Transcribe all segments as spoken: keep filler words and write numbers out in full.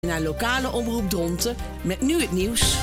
Naar lokale omroep Dronten met nu het nieuws.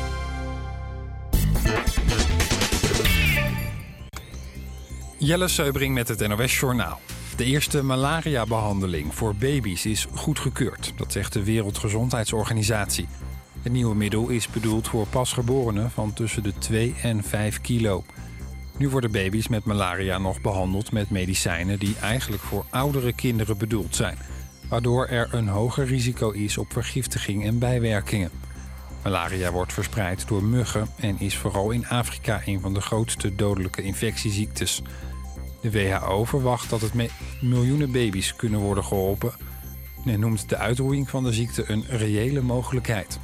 Jelle Seubring met het N O S Journaal. De eerste malaria-behandeling voor baby's is goedgekeurd. Dat zegt de Wereldgezondheidsorganisatie. Het nieuwe middel is bedoeld voor pasgeborenen van tussen de twee en vijf kilo. Nu worden baby's met malaria nog behandeld met medicijnen die eigenlijk voor oudere kinderen bedoeld zijn, waardoor er een hoger risico is op vergiftiging en bijwerkingen. Malaria wordt verspreid door muggen en is vooral in Afrika een van de grootste dodelijke infectieziektes. De W H O verwacht dat het met miljoenen baby's kunnen worden geholpen en noemt de uitroeiing van de ziekte een reële mogelijkheid.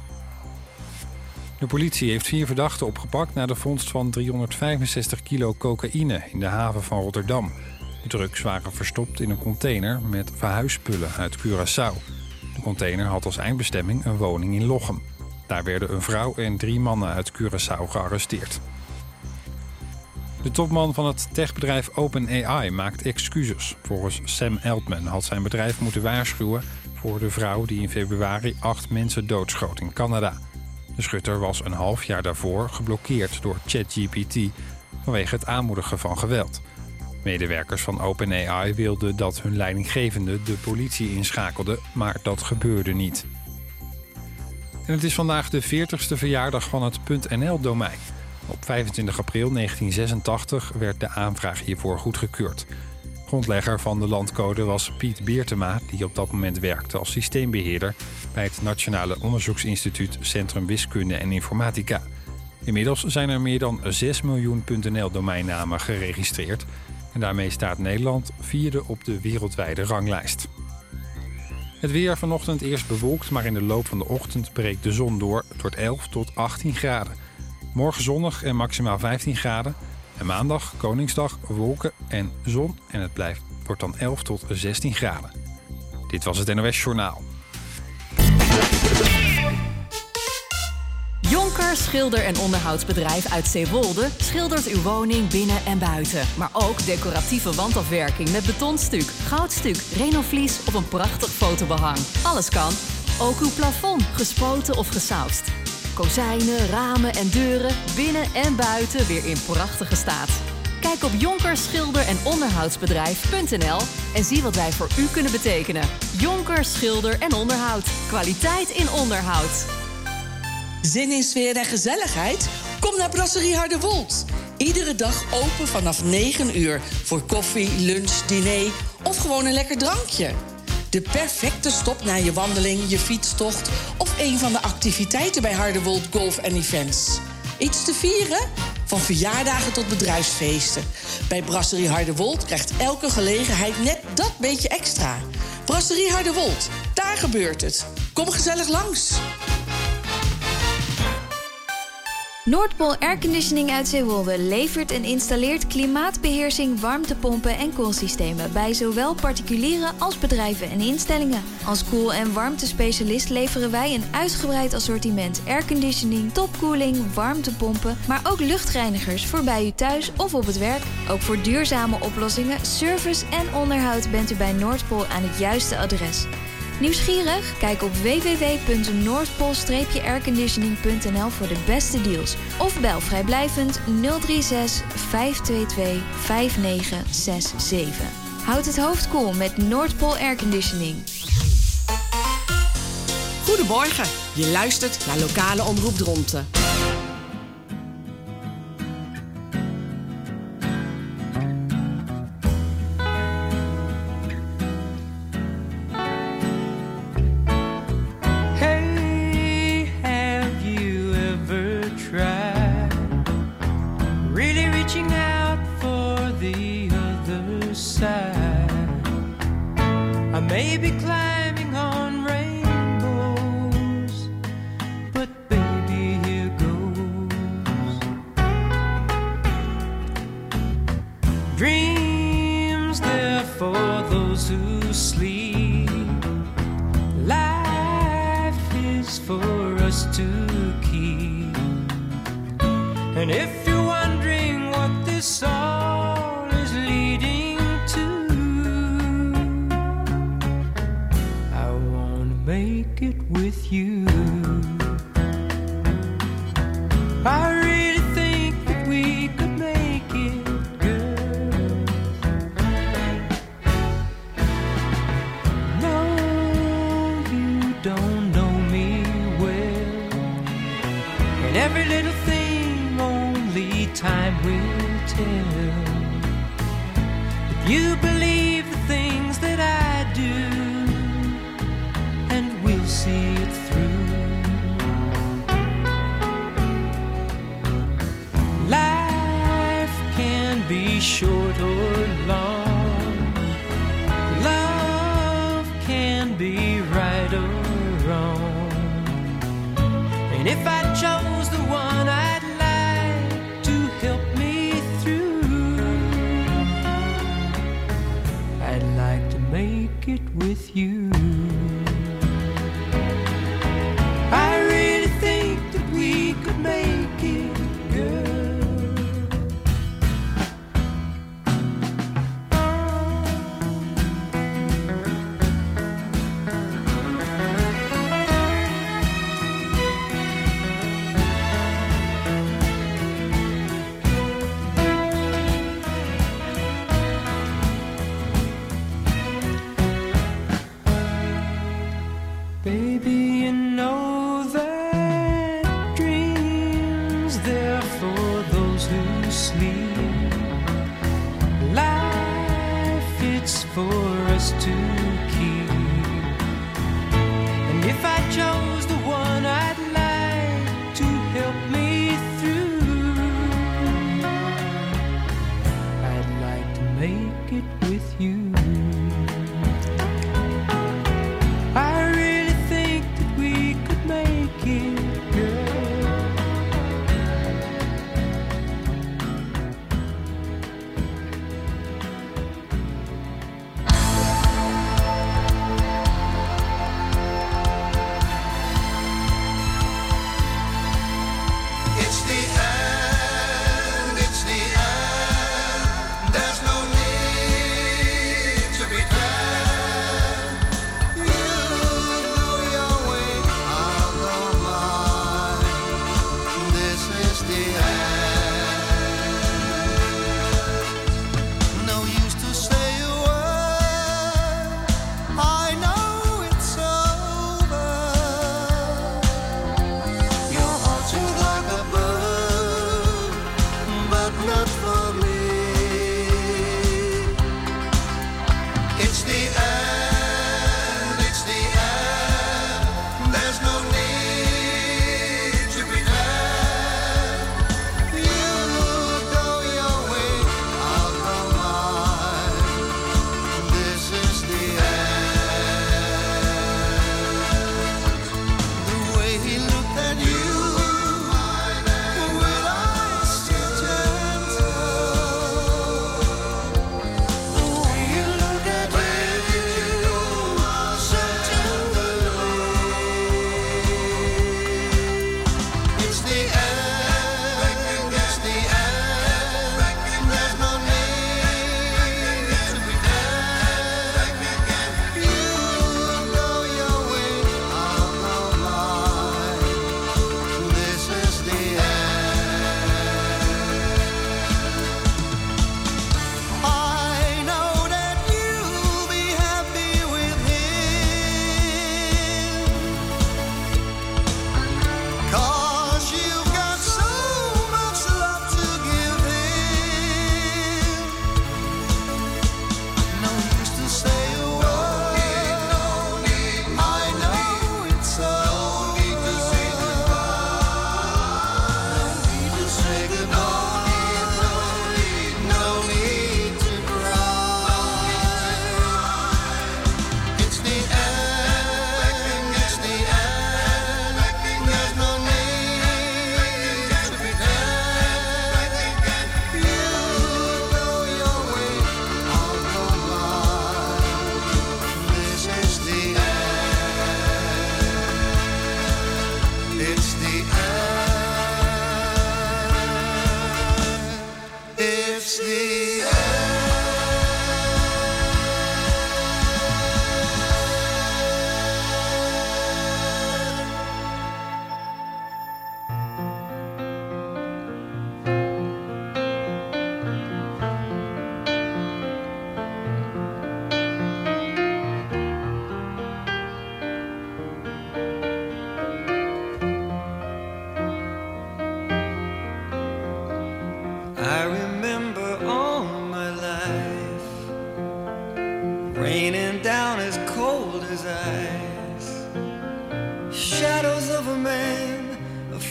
De politie heeft vier verdachten opgepakt na de vondst van driehonderdvijfenzestig kilo cocaïne in de haven van Rotterdam. De drugs waren verstopt in een container met verhuisspullen uit Curaçao. De container had als eindbestemming een woning in Lochem. Daar werden een vrouw en drie mannen uit Curaçao gearresteerd. De topman van het techbedrijf OpenAI maakt excuses. Volgens Sam Altman had zijn bedrijf moeten waarschuwen voor de vrouw die in februari acht mensen doodschoot in Canada. De schutter was een half jaar daarvoor geblokkeerd door ChatGPT vanwege het aanmoedigen van geweld. Medewerkers van OpenAI wilden dat hun leidinggevende de politie inschakelde, maar dat gebeurde niet. En het is vandaag de veertigste verjaardag van het .n l-domein. Op vijfentwintig april negentien zesentachtig werd de aanvraag hiervoor goedgekeurd. Grondlegger van de landcode was Piet Beertema, die op dat moment werkte als systeembeheerder bij het Nationale Onderzoeksinstituut Centrum Wiskunde en Informatica. Inmiddels zijn er meer dan zes miljoen .n l-domeinnamen geregistreerd en daarmee staat Nederland vierde op de wereldwijde ranglijst. Het weer vanochtend eerst bewolkt, maar in de loop van de ochtend breekt de zon door. Het wordt elf tot achttien graden. Morgen zonnig en maximaal vijftien graden. En maandag, Koningsdag, wolken en zon. En het blijft, wordt dan elf tot zestien graden. Dit was het N O S Journaal. Jonker Schilder- en Onderhoudsbedrijf uit Zeewolde schildert uw woning binnen en buiten. Maar ook decoratieve wandafwerking met betonstuk, goudstuk, renovlies of een prachtig fotobehang. Alles kan. Ook uw plafond, gespoten of gesausd. Kozijnen, ramen en deuren, binnen en buiten weer in prachtige staat. Kijk op jonker schilder en onderhoudsbedrijf punt n l en zie wat wij voor u kunnen betekenen. Jonker Schilder en Onderhoud. Kwaliteit in onderhoud. Zin in sfeer en gezelligheid? Kom naar Brasserie Harderwold. Iedere dag open vanaf negen uur voor koffie, lunch, diner of gewoon een lekker drankje. De perfecte stop na je wandeling, je fietstocht of een van de activiteiten bij Harderwold Golf en Events. Iets te vieren? Van verjaardagen tot bedrijfsfeesten. Bij Brasserie Harderwold krijgt elke gelegenheid net dat beetje extra. Brasserie Harderwold, daar gebeurt het. Kom gezellig langs. Noordpool Airconditioning uit Zeewolde levert en installeert klimaatbeheersing, warmtepompen en koelsystemen bij zowel particulieren als bedrijven en instellingen. Als koel- en warmtespecialist leveren wij een uitgebreid assortiment airconditioning, topkoeling, warmtepompen, maar ook luchtreinigers voor bij u thuis of op het werk. Ook voor duurzame oplossingen, service en onderhoud bent u bij Noordpool aan het juiste adres. Nieuwsgierig? Kijk op w w w punt noordpool airconditioning punt n l voor de beste deals. Of bel vrijblijvend nul drie zes vijf twee twee vijf negen zes zeven. Houd het hoofd koel met Noordpool Airconditioning. Goedemorgen, je luistert naar lokale omroep Dronten. Maybe climbing on rainbows, but baby, here goes. Dreams there for those who sleep. Life is for us to keep. And if you're wondering what this all is leading to, make it with with you. I really think that we could make it good. No, you don't know me well, and every little thing only time will tell. If you believe the things that I do, and we'll see it through. Life can be short or long. Love can be right or wrong. And if I chose the one I'd like to help me through, I'd like to make it with you. I really think that we could make it good. Baby, you know that dreams, they're for those who sleep. Life, it's for us to keep. And if I chose the one I'd like to help me through, I'd like to make it with you. I really think that we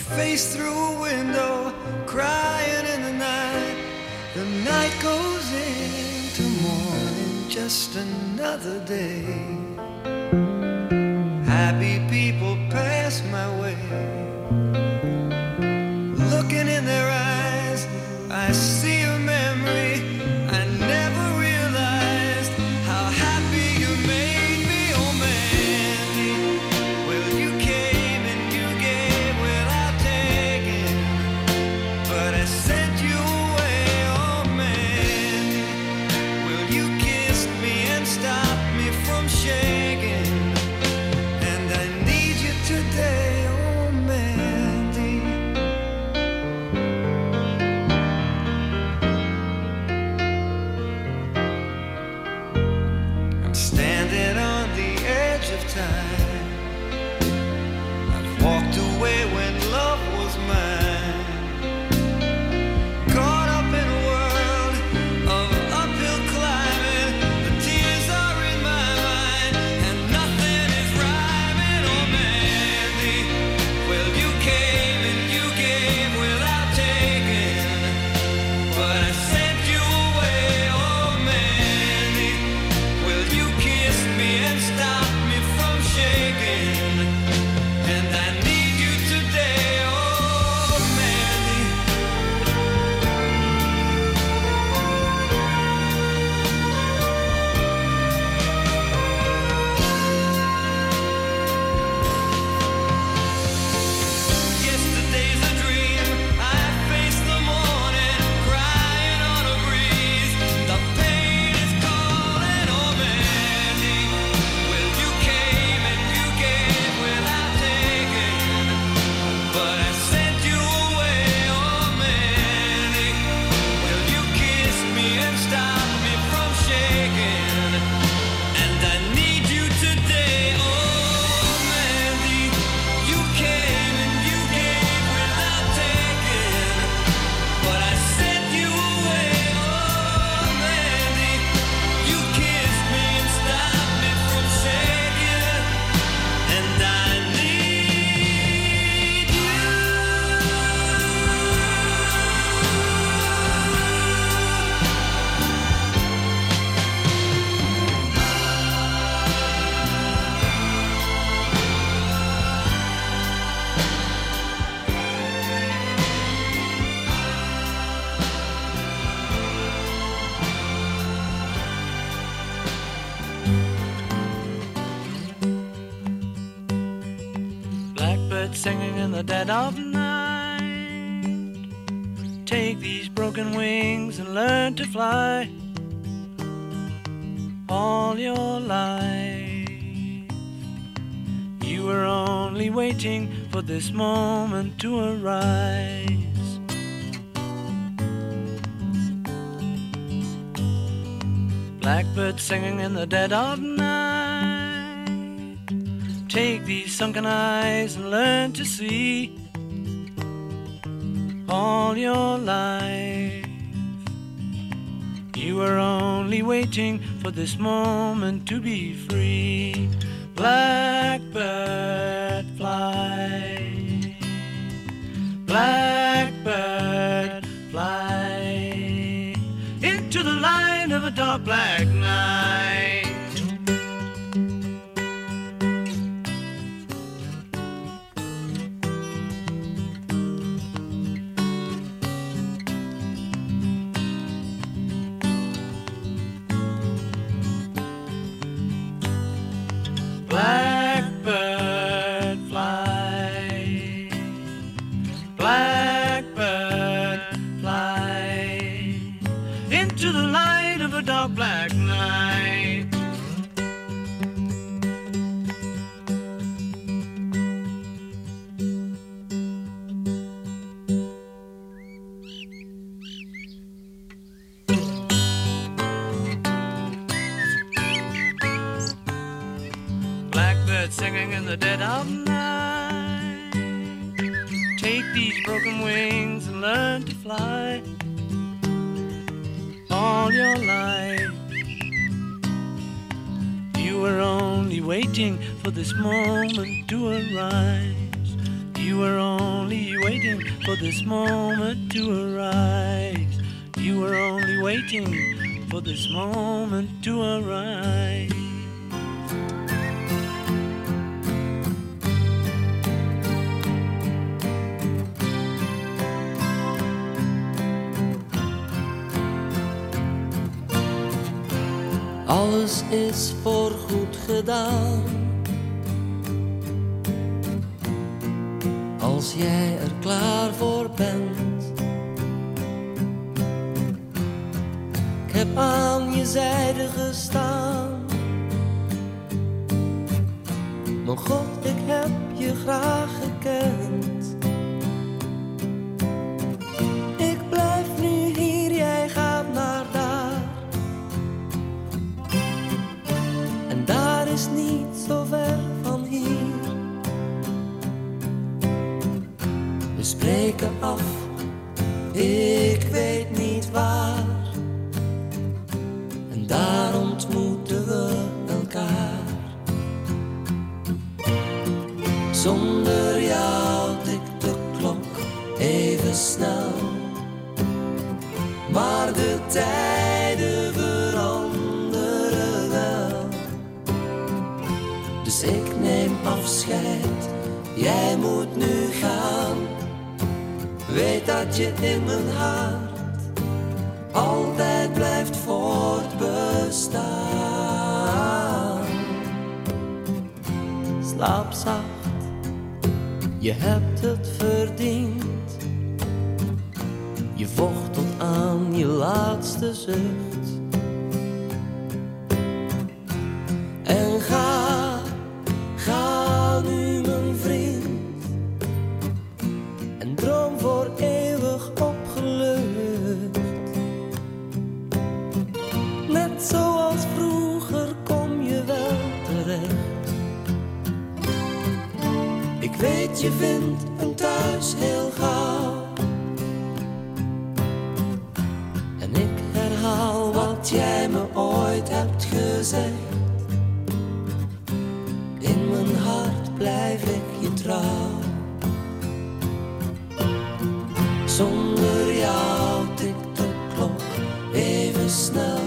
face through a window, crying in the night. The night goes into morning, just another day. Happy people pass my way. Looking in their eyes, I see a memory. I never realized how happy you made me, oh Mandy. Well, you came and you gave without taking, but I sent you away, oh Mandy. Well, you kissed me and stopped me from shaking, and I need you today, oh Mandy. I'm standing on the edge of time. I've walked away when love was mine. Caught up in a world of uphill climbing. The tears are in my mind, and nothing is rhyming, oh Mandy. Well, you came and you gave without taking, but I sent you away, oh Mandy. Well, you kissed me and stopped me from shaking, and I need you today, oh Mandy. Yesterday's a dream. I face the morning, crying on a breeze. The pain is calling, oh Mandy. Well, you came and you gave without taking, but I sent you away, oh Mandy. Well, you kissed me and stopped me from shaking, and I need you today, oh Mandy. You came and you gave without taking, but I sent you away, oh Mandy. You kissed me and stopped me from shaking, and I need you. Blackbird singing in the dead of night. Take these broken wings and learn to fly. All your life you were only waiting for this moment to arise. Blackbird singing in the dead of night. Take these sunken eyes and learn to see. All your life you were only waiting for this moment to be free. Blackbird fly, blackbird fly into the light of a dark black night. Blackbird fly, blackbird fly into the light of a dark black night. Blackbird singing in the dead of night. Take these broken wings and learn to fly. All your life you were only waiting for this moment to arise. You were only waiting for this moment to arise. You were only waiting for this moment to arise. Alles is voorgoed gedaan. Als jij er klaar voor bent. Ik heb aan je zijde gestaan. Mijn God, ik heb je graag gekend. Ik blijf nu hier, jij gaat naar daar. En daar is niet zo ver van hier. We spreken af, ik weet niet waar. En daar ontmoeten we elkaar. Zonder jou tikt de klok even snel. Maar de tijden veranderen wel. Dus ik neem afscheid, jij moet nu gaan. Weet dat je in mijn hart altijd blijft voortbestaan. Slaap zacht, je hebt het verdiend. Je vocht tot aan je laatste zucht. En ga, ga nu mijn vriend. En droom voor eeuwig opgelucht. Net zoals vroeger kom je wel terecht. Ik weet je vindt een thuis heel gauw. En ik herhaal wat jij me ooit hebt gezegd. In mijn hart blijf ik je trouw. Zonder jou tikt de klok even snel.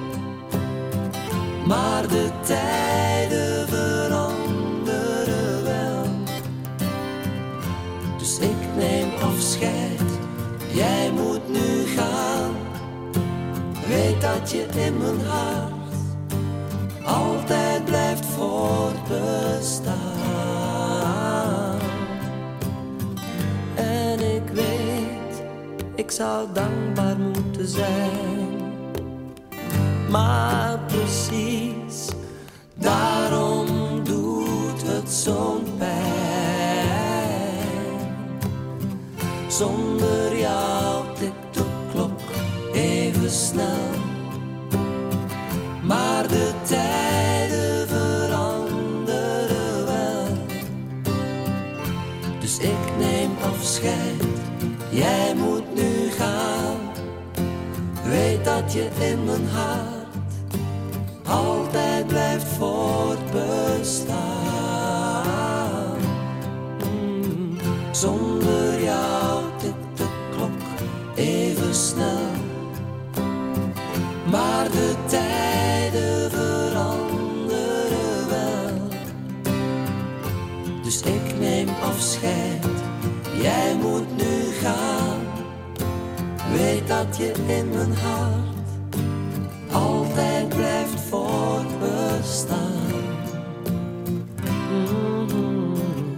Maar de tijden veranderen wel. Dus ik neem afscheid, jij moet nu gaan. Weet dat je in mijn hart altijd blijft voortbestaan. En ik weet, ik zou dankbaar moeten zijn. Maar precies, daarom doet het zo'n pijn. Zonder jou tikt de klok even snel. Maar de tijden veranderen wel. Dus ik neem afscheid, jij moet nu gaan. Weet dat je in mijn hart altijd blijft voortbestaan. Mm. Zonder jou tikt de klok even snel. Maar de tijden veranderen wel. Dus ik neem afscheid, jij moet nu gaan. Weet dat je in mijn hart altijd blijft voortbestaan. Mm-hmm.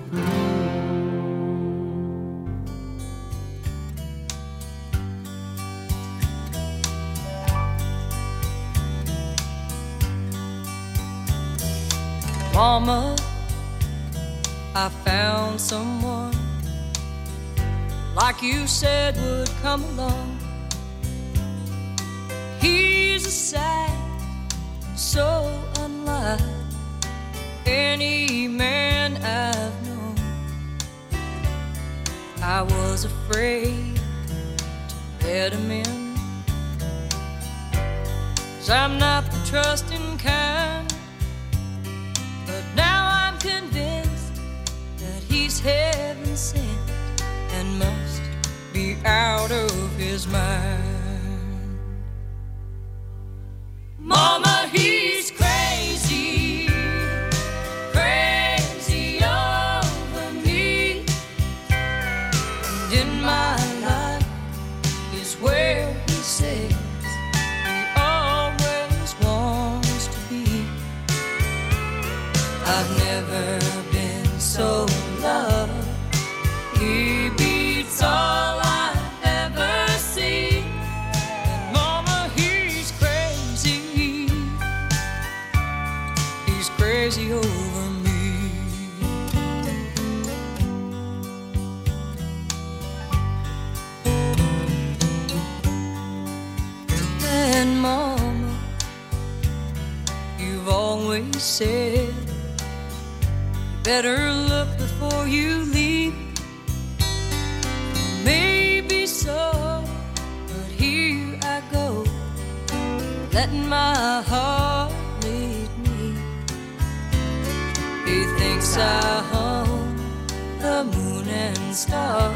Mama, I found someone like you said would come along. He's a sight so unlike any man I've known. I was afraid to let him in, 'cause I'm not the trusting kind. But now I'm convinced that he's heaven innocent and must be out of his mind. Mama, he's crazy, crazy over me. And in my life is where he says he always wants to be. I've never been so loved. He beats all I've ever seen. And mama, he's crazy. He's crazy over me. And mama, you've always said better look before you leave. Maybe so, but here I go, letting my heart lead me. He thinks I own the moon and stars.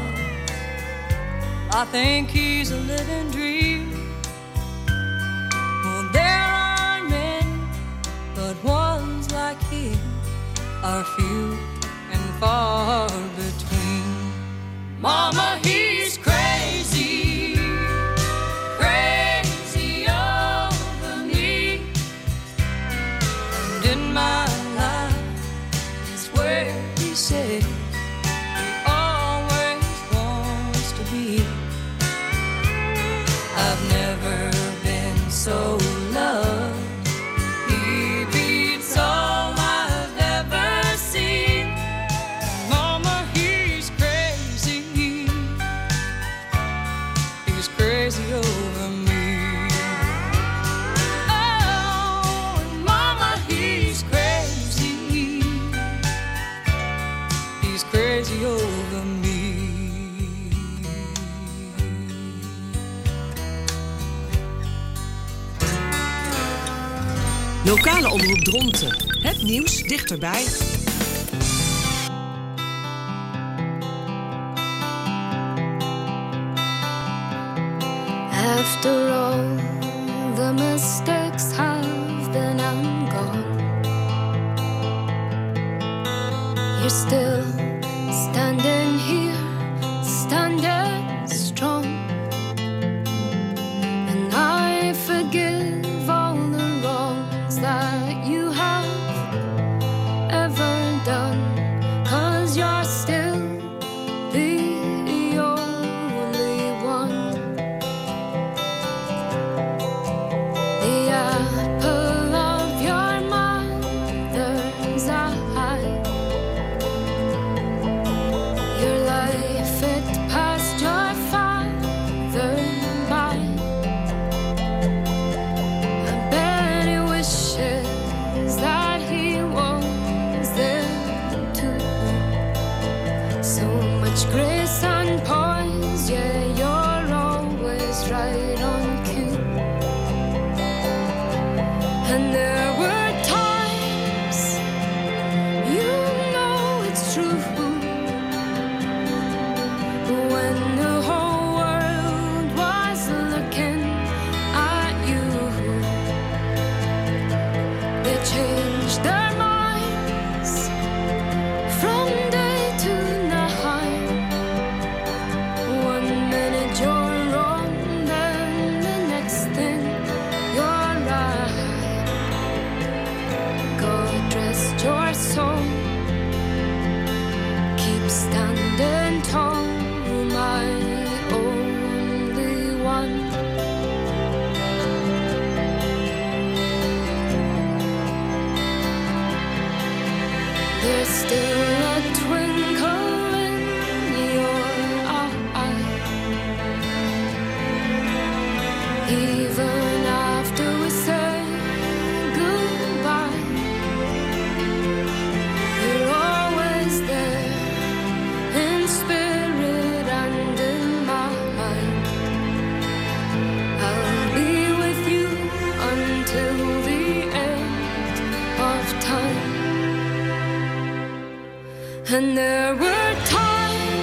I think he's a living dream. Well, there are many, but ones like him are few and far between. Mama, he's crazy, crazy over me. And in my life is where he said he always wants to be. I've never been so loved. He beats all I've ever seen. Mama, he's crazy. He's crazy over me. Oh, and mama, he's crazy. He's crazy over me. Lokale omroep Dronten. Het nieuws dichterbij. After all the mistakes have been and gone, you're still standing here, standing strong. And I forgive all the wrongs that you have ever done, 'cause you're still the only one. The apple of your mother's eye. Your life, it passed your father by. I bet he wishes that he was there too. So much grace and poise, yeah, you're always right on cue. And there were times, you know it's true, when the whole world was looking at you. They changed their minds from day to night. One minute you're wrong, then the next thing you're right. God rest your soul. Keep standing tall, my only one. There's still a twinkle in your eye, even after we say goodbye. You're always there, in spirit and in mind. I'll be with you until the end of time. And there were times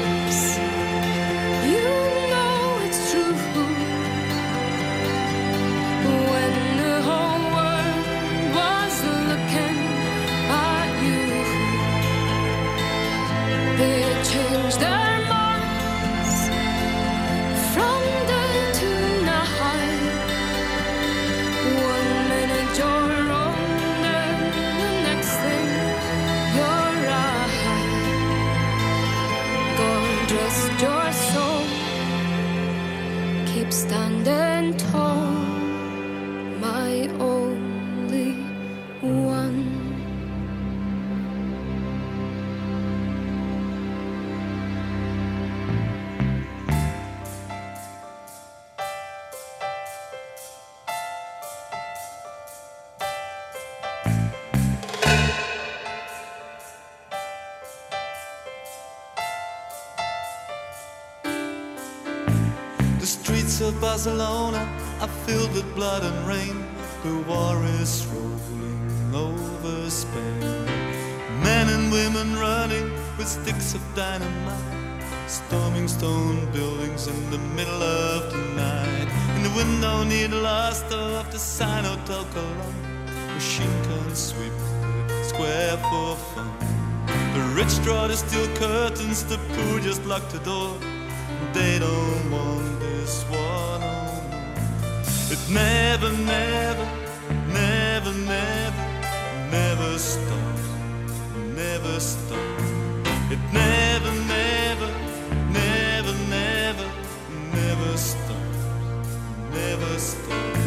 keep standing tall, my only one. Of Barcelona are filled with blood and rain. The war is rolling over Spain. Men and women running with sticks of dynamite, storming stone buildings in the middle of the night. In the window near the last of the sign Hotel Colón, machine guns sweep the square for fun. The rich draw the steel curtains, the poor just lock the door. They don't want this war no more. It never, never, never, never, never stops, never stops. It never, never, never, never, never stops, never stops.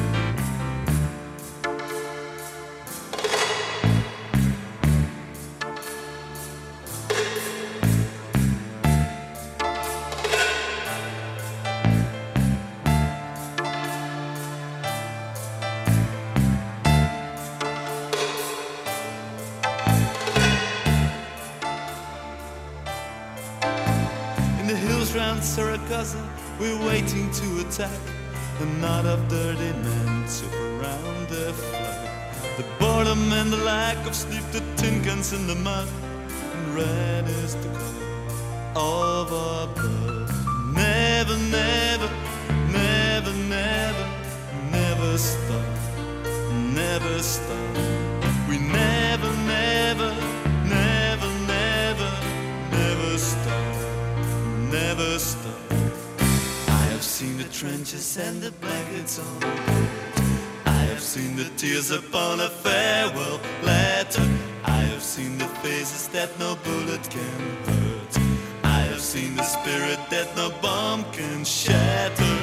Saragossa, we're waiting to attack. A knot of dirty men to around their flag. The boredom and the lack of sleep, the tin cans in the mud, and red is the color of our blood. Never, never, never, never, never stop, never stop. We never, never, never, never, never stop, never stop. I have seen the trenches and the blankets on the bed. I have seen the tears upon a farewell letter. I have seen the faces that no bullet can hurt. I have seen the spirit that no bomb can shatter.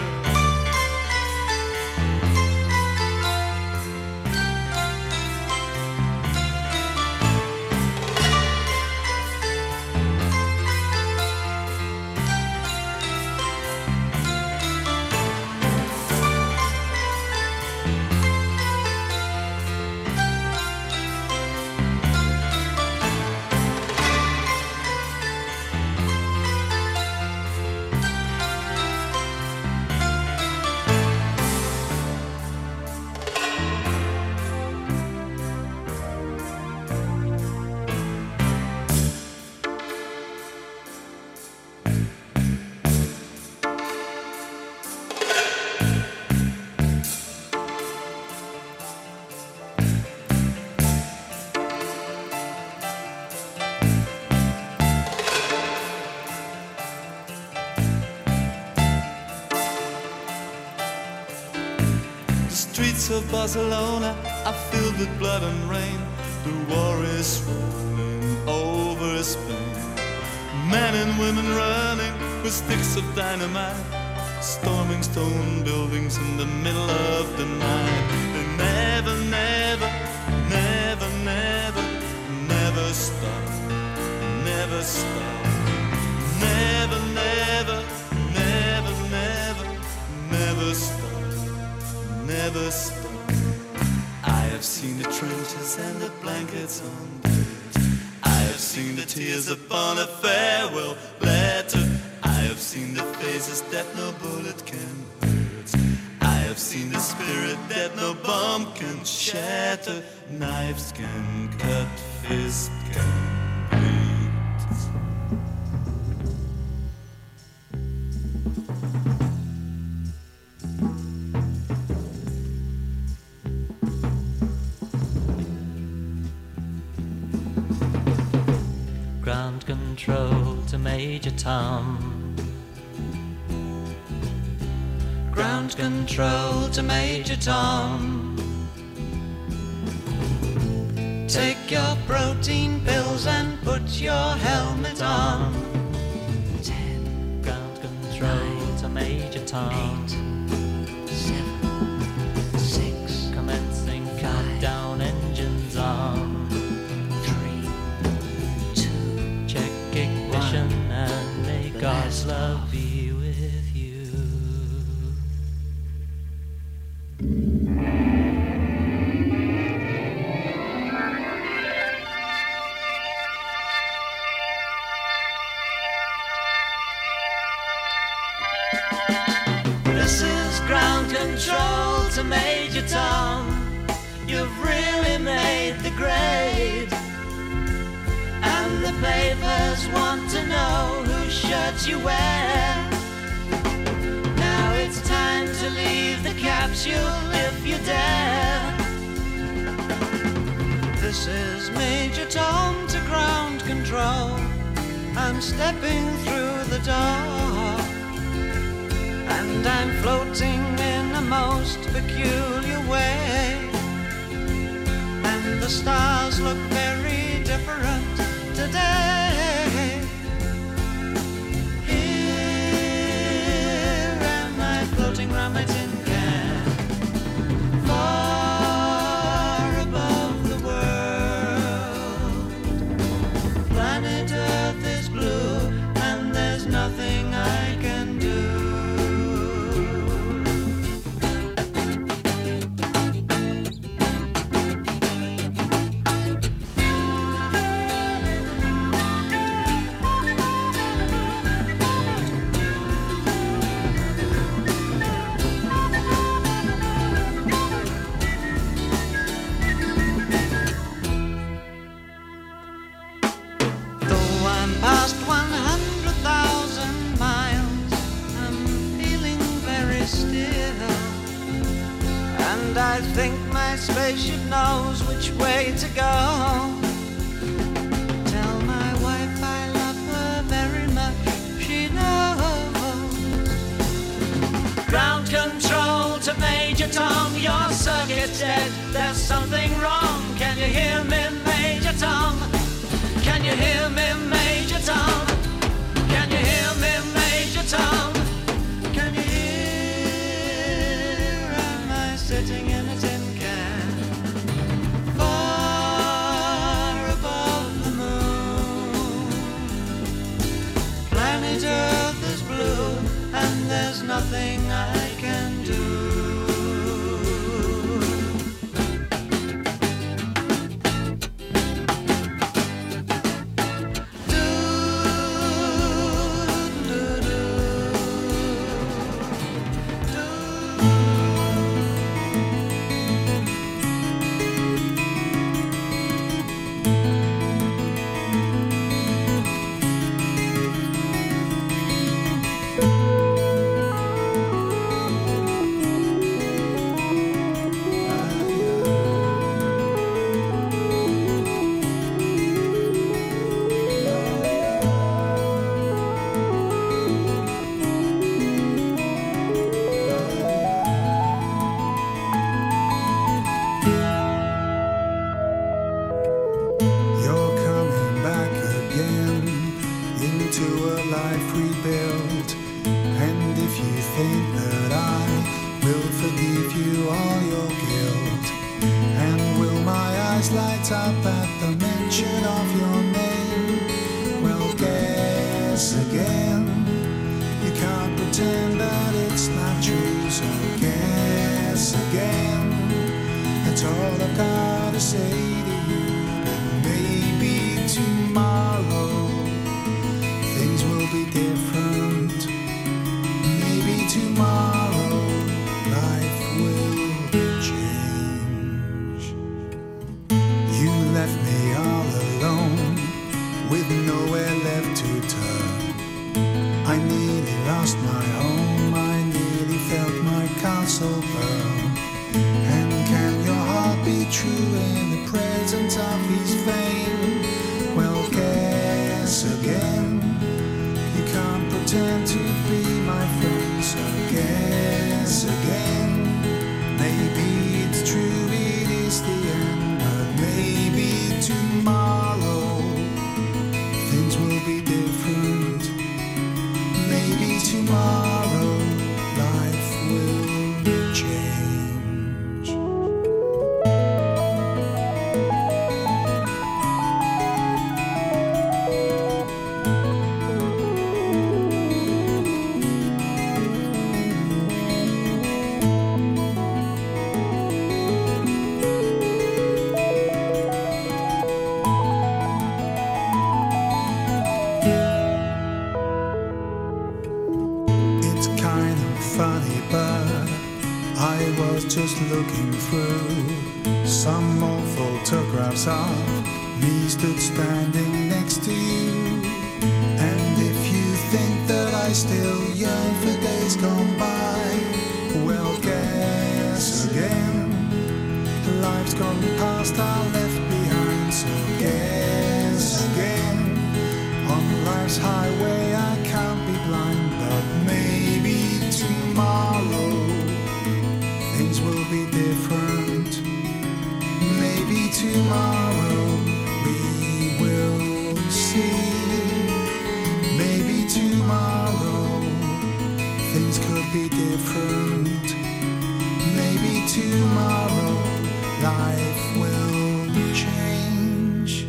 Of Barcelona are filled with blood and rain. The war is rolling over Spain. Men and women running with sticks of dynamite, storming stone buildings in the middle of the night. They never, never, never, never, never stop, never stop. Never, never, never, never, never stop, never stop. I have seen the trenches and the blankets on beds. I have seen the tears upon a farewell letter. I have seen the faces that no bullet can hurt. I have seen the spirit that no bomb can shatter. Knives can cut, fists can beat. Ground control to Major Tom. Ground control to Major Tom. Take your protein pills and put your helmet on. Ten. Ground control nine, to Major Tom. Eight, always, love, be with you. This is ground control to Major Tom. You've really made the grade. And the papers want to know whose shirt you wear. Now it's time to leave the capsule if you dare. This is Major Tom to ground control. I'm stepping through the door, and I'm floating in a most peculiar way. And the stars look very different today. Here am I floating round my tin can, far above the world. Planet Earth is blue, and there's nothing I can do. Past one hundred thousand miles, I'm feeling very still. And I think my spaceship knows which way to go. Tell my wife I love her very much, she knows. Ground control to Major Tom, your circuit's dead. There's something wrong. Can you hear me, Major Tom? Can you hear me, Major Tom? Can you hear me, Major Tom? Can you hear? Am I sitting in a tin can, far above the moon? Planet Earth is blue, and there's nothing I can do. was just looking through some old photographs of me stood standing next to you. And if you think that I still yearn for days gone by, well, guess again. Life's gone past, I left behind, so guess again. On life's highway I can't be blind, but maybe tomorrow things will be different. Maybe tomorrow we will see. Maybe tomorrow things could be different. Maybe tomorrow life will change.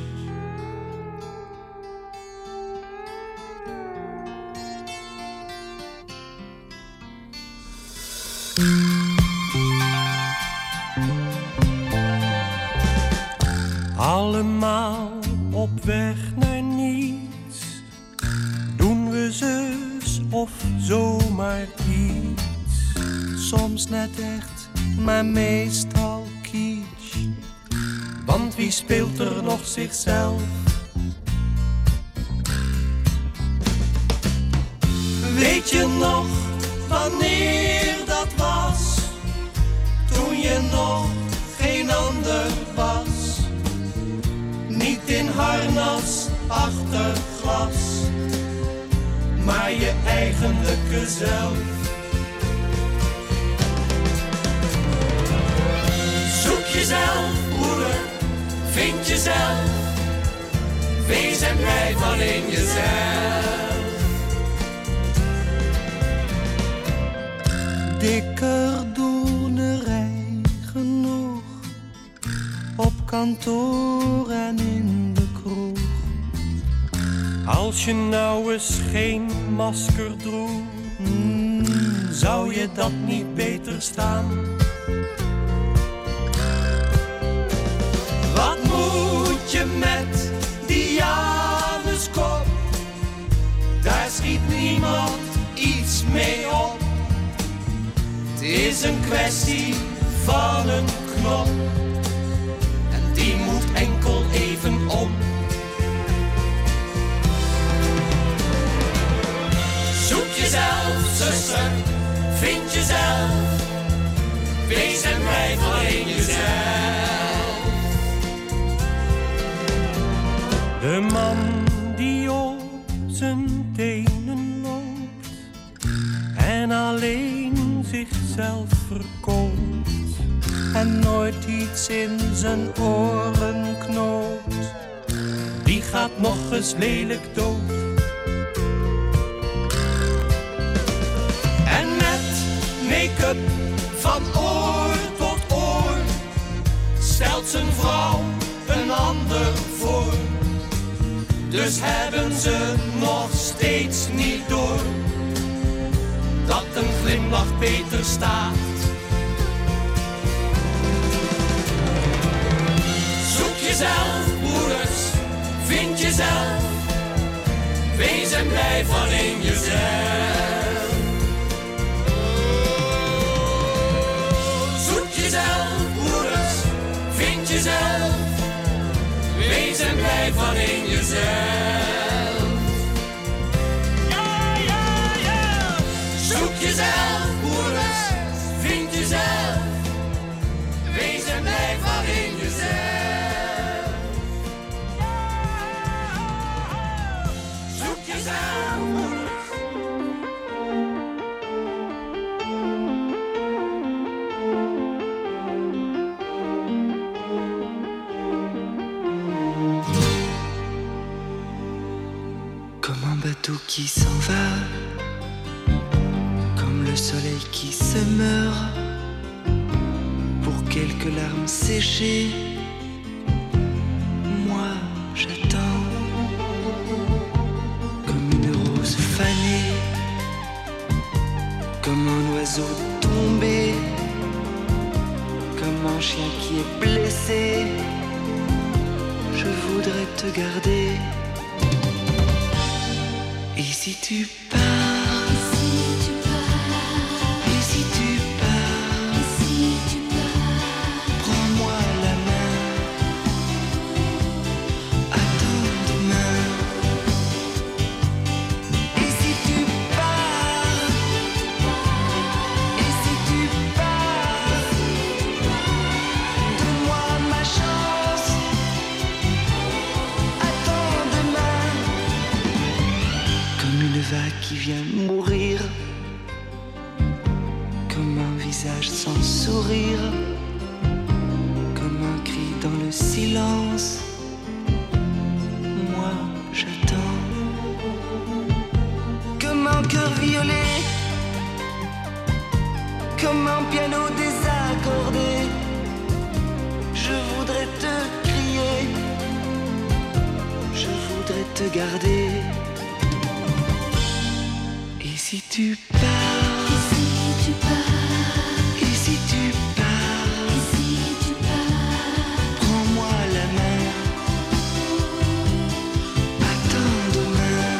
Allemaal op weg naar niets, doen we zus of zomaar iets. Soms net echt, maar meestal kitsch. Want wie speelt er nog zichzelf? Weet je nog wanneer dat was? Toen je nog geen ander was. Niet in harnas achter glas, maar je eigenlijke zelf. Zoek jezelf, broeder, vind jezelf. Wees en blijf van in jezelf. Dikker doenerij genoeg, op kantoor en in de kroeg. Als je nou eens geen masker droeg, mm, zou je dat niet beter staan? Wat moet je met die Januskop? Daar schiet niemand iets mee op. Het is een kwestie van een knop. Die moet enkel even om. Zoek jezelf, zuster, vind jezelf. Wees en blijf alleen jezelf. De man die op zijn tenen loopt en alleen zichzelf verkoopt. En nooit iets in zijn oren knoopt, die gaat nog eens lelijk dood. En met make-up van oor tot oor stelt zijn vrouw een ander voor. Dus hebben ze nog steeds niet door dat een glimlach beter staat. Jezelf, broeders, vind jezelf. Wees en blijf van in jezelf. Zoek jezelf, broeders, vind jezelf. Wees en blijf van in jezelf. Ja, ja, ja. Zoek jezelf, broeders, vind jezelf. Wees en blijf van in jezelf. Comme un bateau qui s'en va, comme le soleil qui se meurt, pour quelques larmes séchées, moi j'attends. Comme une rose fanée, comme un oiseau tombé, comme un chien qui est blessé, je voudrais te garder. Et si tu pars, et si tu pars, et si tu pars, et si qui vient mourir, comme un visage sans sourire, comme un cri dans le silence. Moi j'attends, comme un cœur violet, comme un piano désaccordé. Je voudrais te crier, je voudrais te garder. Et si tu pars, et si tu pars, et si tu pars, et si tu pars, prends-moi la main, attends demain.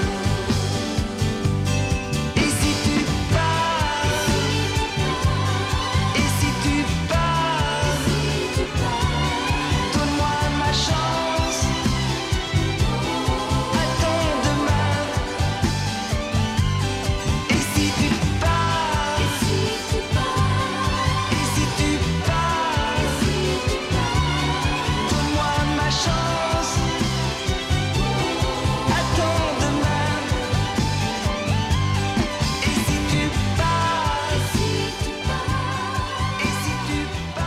Et si tu pars, et si tu pars, donne-moi ma chance, attends demain. Et si tu pars, et si tu pars, et si tu pars, donne-moi ma chance, attends demain. Et si tu pars, et si tu pars, et si tu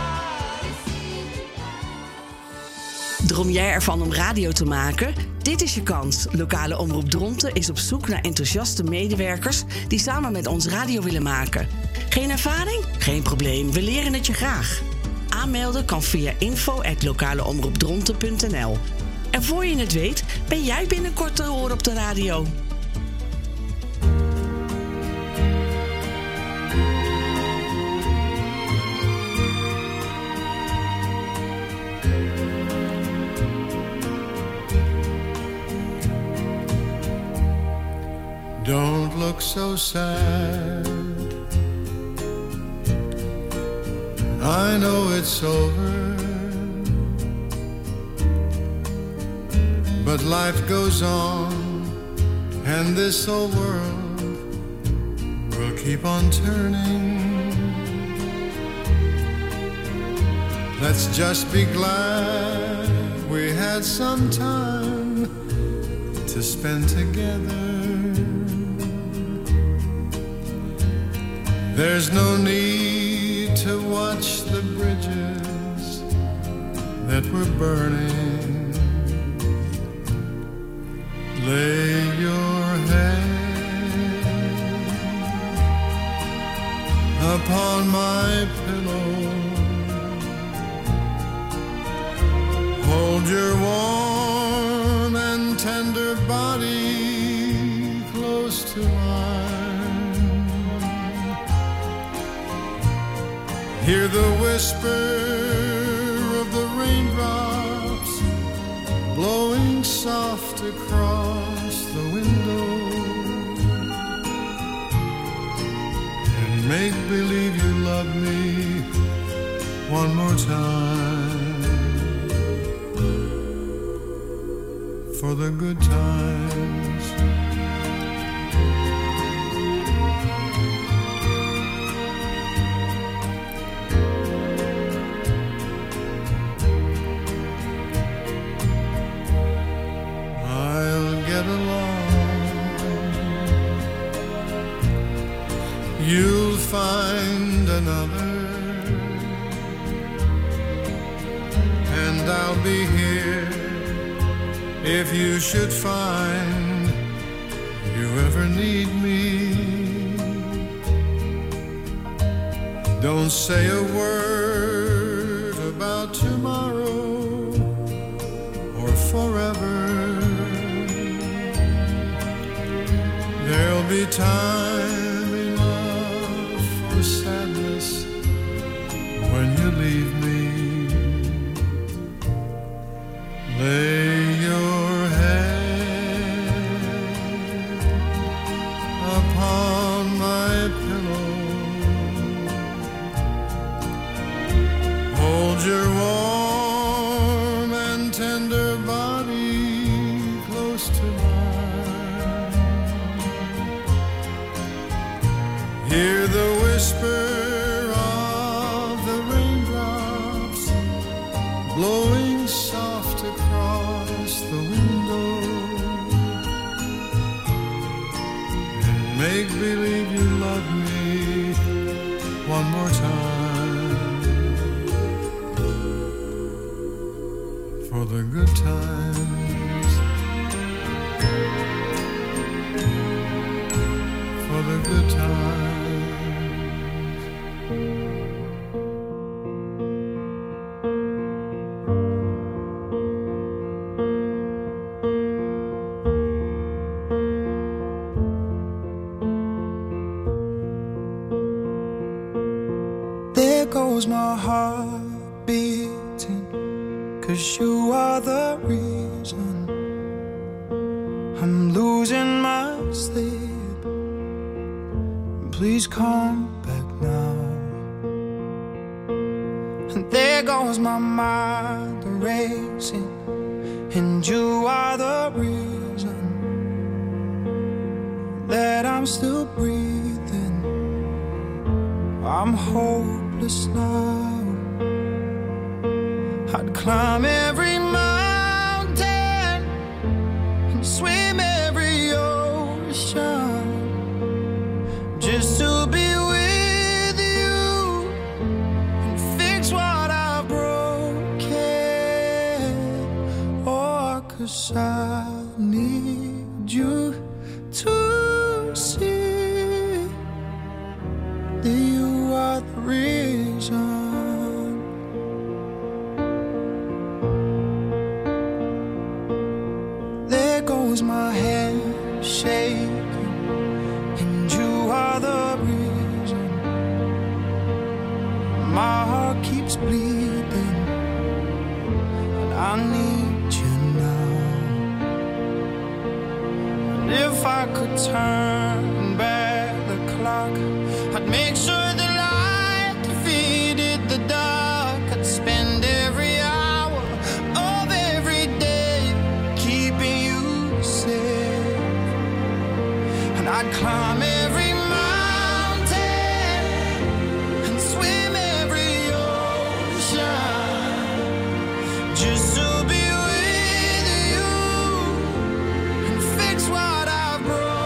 pars. Droom jij ervan om radio te maken? Dit is je kans. Lokale Omroep Dronten is op zoek naar enthousiaste medewerkers die samen met ons radio willen maken. Geen ervaring? Geen probleem, we leren het je graag. Aanmelden kan via info at lokaleomroepdronten punt n l. En voor je het weet, ben jij binnenkort te horen op de radio. Don't look so sad. I know it's over, but life goes on, and this old world will keep on turning. Let's just be glad we had some time to spend together. There's no need to watch the bridges that were burning. Lay your head upon my pillow. Hold your warm and tender body close to mine. Hear the whisper of the raindrops blowing soft across the window, and make believe you love me one more time for the good times. You'll find another, and I'll be here if you should find you ever need me. Don't say a word about tomorrow or forever. There'll be time sadness when you leave me. Lay your head upon my pillow. Hold your warm and tender body close to mine. Hear the whisper of the raindrops blowing soft across the window, and make believe you love me one more time. For the good times, for the good times. There goes my heart beating, 'cause you are the reason I'm losing my sleep. Please come back now. And there goes my mind racing, and you are the reason that I'm still breathing. I'm hopeless now. I'd climb every mountain and swim every ocean just to be with you and fix what I've broken. Oh, 'cause I need you to see that you are the reason. There goes my hand shaking, and you are the reason. My heart keeps bleeding, and I need you now. And if I could turn back the clock, I'd make sure the light defeated the dark. I'd spend every hour of every day keeping you safe. And I'd climb every mountain and swim every ocean just to be with you and fix what I've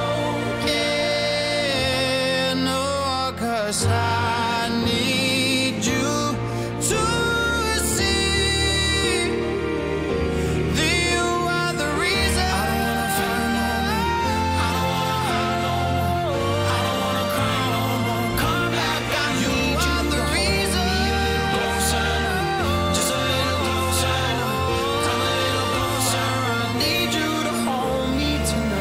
broken. Oh, 'cause I need you to see that you are the reason. I don't wanna fight no more. I don't wanna cry no more. Come back, I need you. You are the reason. Closer, just a little closer. Come a little closer. I need you to hold me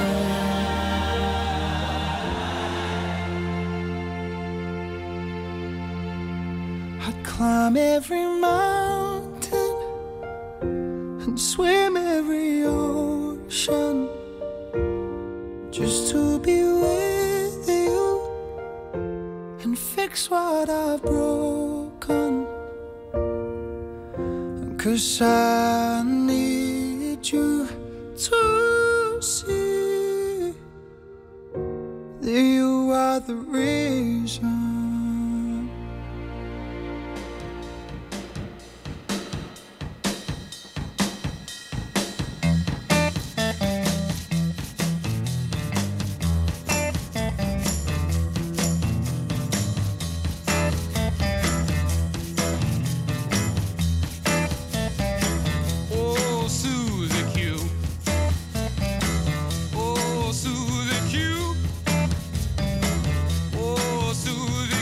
tonight. I'd climb every mountain and swim every ocean just to be with you and fix what I've broken. 'Cause I need you to see that you are the reason. Oh, Susie Q. Oh, Susie Q. Oh, Susie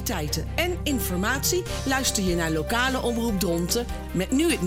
actualiteiten en informatie luister je naar lokale omroep Dronten met nu het